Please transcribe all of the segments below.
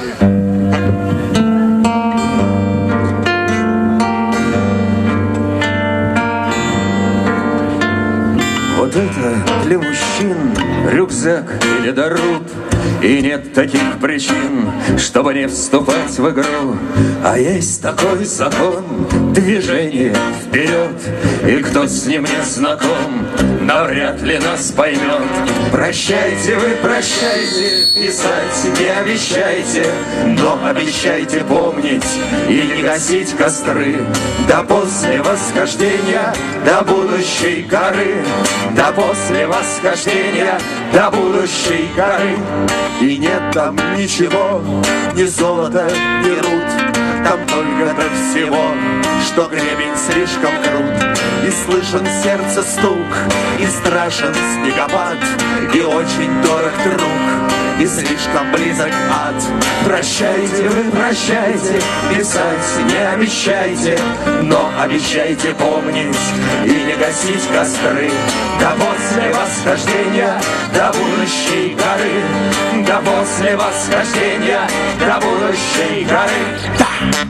Вот это для мужчин рюкзак или дорут. И нет таких причин, чтобы не вступать в игру. А есть такой закон — движение вперед. И кто с ним не знаком, навряд ли нас поймет. Прощайте вы, прощайте, писать не обещайте, но обещайте помнить и не гасить костры до после восхождения, до будущей горы, до после восхождения, до будущей горы. И нет там ничего, ни золота, ни руд, там только-то всего, что гребень слишком крут. И слышен в сердце стук, и страшен снегопад, и очень дорог друг, и слишком близок ад. Прощайте вы, прощайте, писать не обещайте, но обещайте помнить и не гасить костры до после восхождения, до будущей горы, до после восхождения, до будущей горы.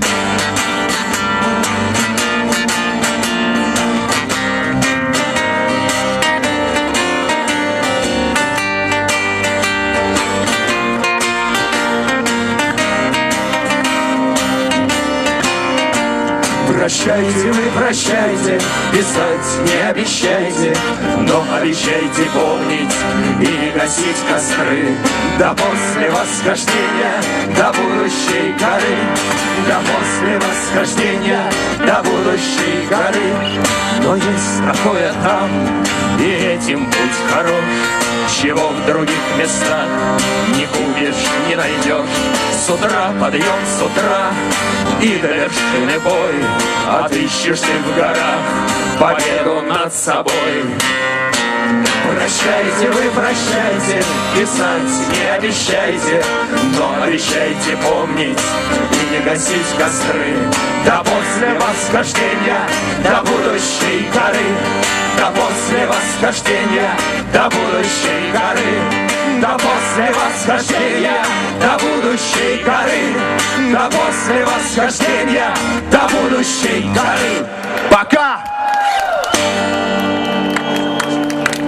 Прощайте вы, прощайте, писать не обещайте, но обещайте помнить и не гасить костры до после восхождения, до будущей горы, до после восхождения, до будущей горы. Но есть такое там, и этим путь хорош, чего в других местах не купишь, не найдешь. С утра подъем, с утра и до вершины бой, отыщешь ты в горах победу над собой. Прощайте вы, прощайте, писать не обещайте, но обещайте помнить и не гасить костры до после восхождения, до будущей горы, до после восхождения, до будущей горы, до после восхождения, до будущей горы, до после восхождения, до будущей горы. Пока!